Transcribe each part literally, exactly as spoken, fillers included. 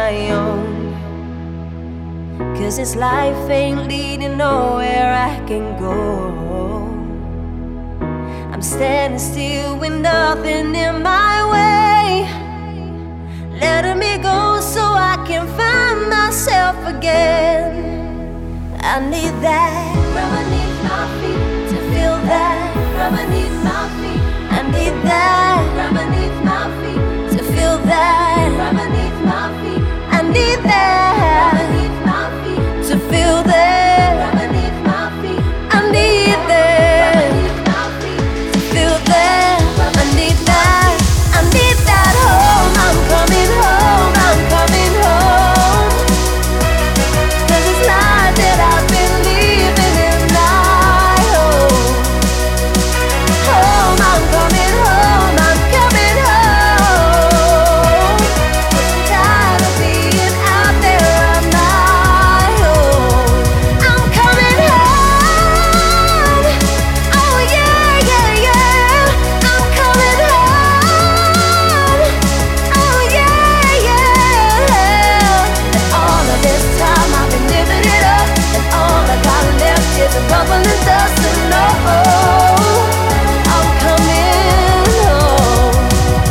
my own. 'Cause this life ain't leading nowhere I can go. I'm standing still with nothing in my way, letting me go so I can find myself again. I need that from beneath my feet, to feel that from beneath my feet. I need that from beneath my feet, to feel that from beneath my feet. I need that from beneath my feet, to feel that from beneath my feet. I need that from beneath my feet, to feel that. I need that. I need that home. I'm coming home. I'm coming home. 'Cause it's life that I've been living in my home. Home, I'm coming home. I'm coming home. 'Cause I'm tired of being out there on my own. I'm coming home. Oh yeah, yeah, yeah. I'm coming home. Oh yeah, yeah. And all of this time I've been living it up, and all I got left is a bubbling dust. And oh, I'm coming home.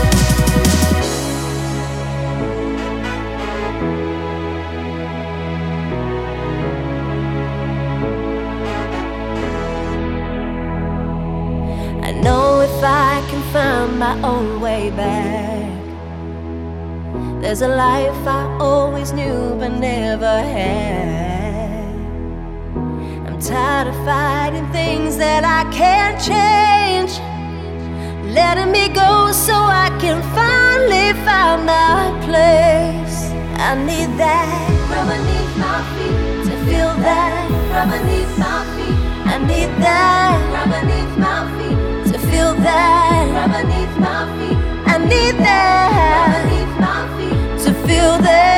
I know if I can find my own way back, there's a life I always knew but never had. I'm tired of fighting things that I can't change, letting me go so I can finally find my place. I need that from beneath my feet, to feel that from beneath my feet. I need that from beneath my feet, to feel that from beneath my feet. I need that from beneath my feet, to feel that.